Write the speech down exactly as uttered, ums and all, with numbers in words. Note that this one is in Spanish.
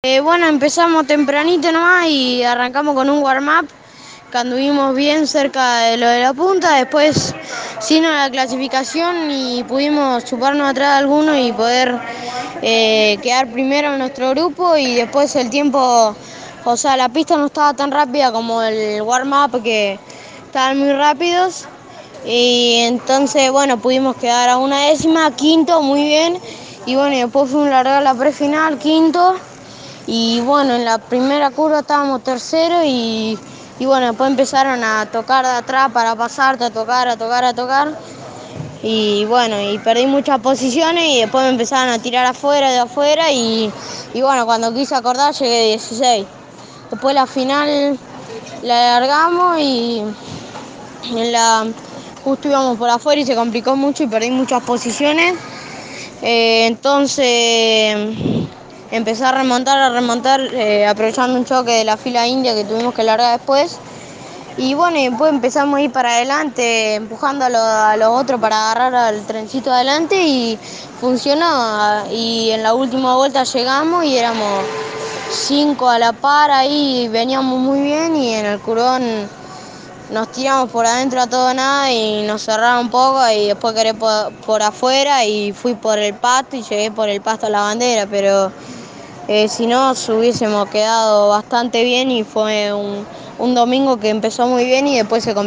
Eh, bueno, empezamos tempranito nomás y arrancamos con un warm-up que anduvimos bien cerca de lo de la punta. Después sino la clasificación y pudimos chuparnos atrás de alguno y poder eh, quedar primero en nuestro grupo. Y después el tiempo, o sea, la pista no estaba tan rápida como el warm-up, que estaban muy rápidos. Y entonces, bueno, pudimos quedar a una décima, quinto, muy bien. Y bueno, y después fuimos a largar la prefinal, quinto. Y bueno, en la primera curva estábamos tercero y, y bueno, después empezaron a tocar de atrás para pasarte, a tocar, a tocar, a tocar. Y bueno, y perdí muchas posiciones y después me empezaron a tirar afuera, de afuera y, y bueno, cuando quise acordar llegué dieciséis. Después la final la largamos y en la, justo íbamos por afuera y se complicó mucho y perdí muchas posiciones. Eh, entonces empecé a remontar, a remontar, eh, aprovechando un choque de la fila india que tuvimos que largar después. Y bueno, y después empezamos a ir para adelante, empujando a, lo, a los otros para agarrar al trencito adelante y funcionó. Y en la última vuelta llegamos y éramos cinco a la par ahí, veníamos muy bien y en el curvón nos tiramos por adentro a todo nada y nos cerraron un poco y después quedé por, por afuera y fui por el pasto y llegué por el pasto a la bandera, pero eh, si no hubiésemos quedado bastante bien y fue un, un domingo que empezó muy bien y después se